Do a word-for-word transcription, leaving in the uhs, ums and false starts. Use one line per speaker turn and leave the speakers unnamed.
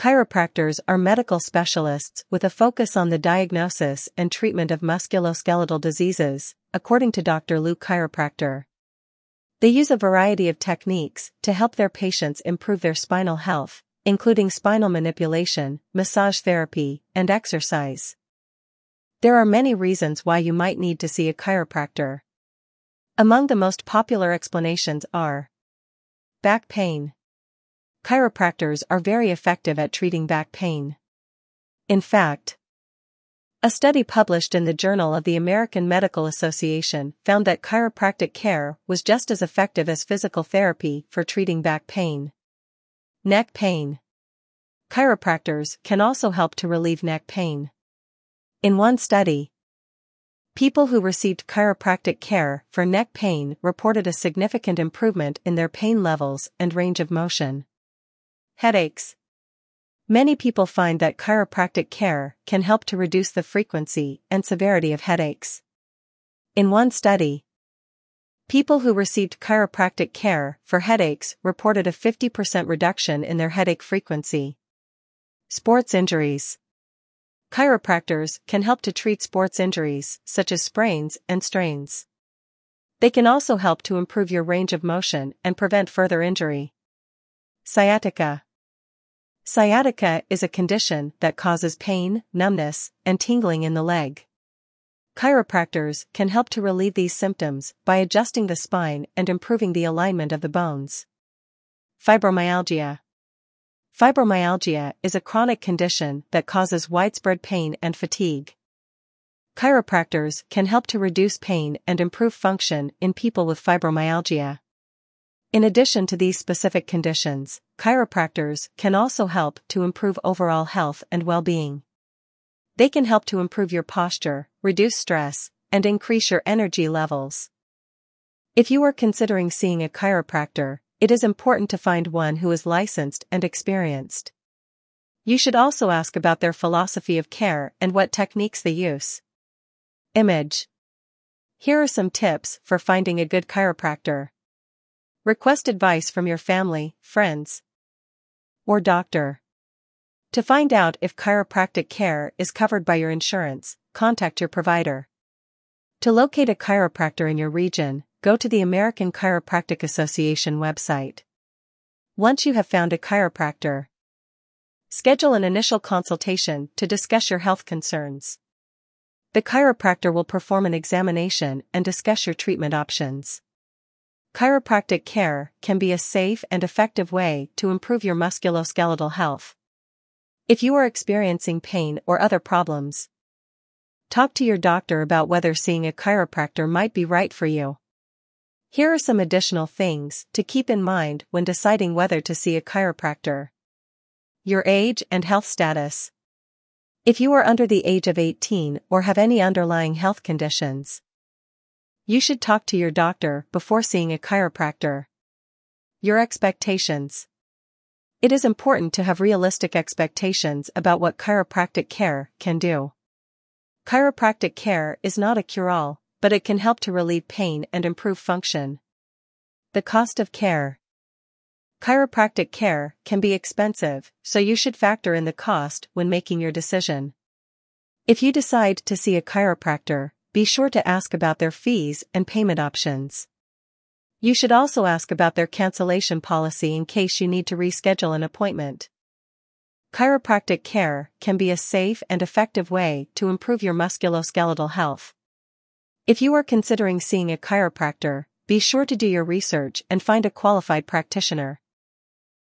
Chiropractors are medical specialists with a focus on the diagnosis and treatment of musculoskeletal diseases, according to Doctor Luke Chiropractor. They use a variety of techniques to help their patients improve their spinal health, including spinal manipulation, massage therapy, and exercise. There are many reasons why you might need to see a chiropractor. Among the most popular explanations are back pain. Chiropractors are very effective at treating back pain. In fact, a study published in the Journal of the American Medical Association found that chiropractic care was just as effective as physical therapy for treating back pain. Neck pain. Chiropractors can also help to relieve neck pain. In one study, people who received chiropractic care for neck pain reported a significant improvement in their pain levels and range of motion. Headaches. Many people find that chiropractic care can help to reduce the frequency and severity of headaches. In one study, people who received chiropractic care for headaches reported a fifty percent reduction in their headache frequency. Sports injuries. Chiropractors can help to treat sports injuries, such as sprains and strains. They can also help to improve your range of motion and prevent further injury. Sciatica. Sciatica is a condition that causes pain, numbness, and tingling in the leg. Chiropractors can help to relieve these symptoms by adjusting the spine and improving the alignment of the bones. Fibromyalgia. Fibromyalgia is a chronic condition that causes widespread pain and fatigue. Chiropractors can help to reduce pain and improve function in people with fibromyalgia. In addition to these specific conditions, chiropractors can also help to improve overall health and well-being. They can help to improve your posture, reduce stress, and increase your energy levels. If you are considering seeing a chiropractor, it is important to find one who is licensed and experienced. You should also ask about their philosophy of care and what techniques they use. Image. Here are some tips for finding a good chiropractor. Request advice from your family, friends, or doctor. To find out if chiropractic care is covered by your insurance, contact your provider. To locate a chiropractor in your region, go to the American Chiropractic Association website. Once you have found a chiropractor, schedule an initial consultation to discuss your health concerns. The chiropractor will perform an examination and discuss your treatment options. Chiropractic care can be a safe and effective way to improve your musculoskeletal health. If you are experiencing pain or other problems, talk to your doctor about whether seeing a chiropractor might be right for you. Here are some additional things to keep in mind when deciding whether to see a chiropractor. Your age and health status. If you are under the age of eighteen or have any underlying health conditions, you should talk to your doctor before seeing a chiropractor. Your expectations. It is important to have realistic expectations about what chiropractic care can do. Chiropractic care is not a cure-all, but it can help to relieve pain and improve function. The cost of care. Chiropractic care can be expensive, so you should factor in the cost when making your decision. If you decide to see a chiropractor, be sure to ask about their fees and payment options. You should also ask about their cancellation policy in case you need to reschedule an appointment. Chiropractic care can be a safe and effective way to improve your musculoskeletal health. If you are considering seeing a chiropractor, be sure to do your research and find a qualified practitioner.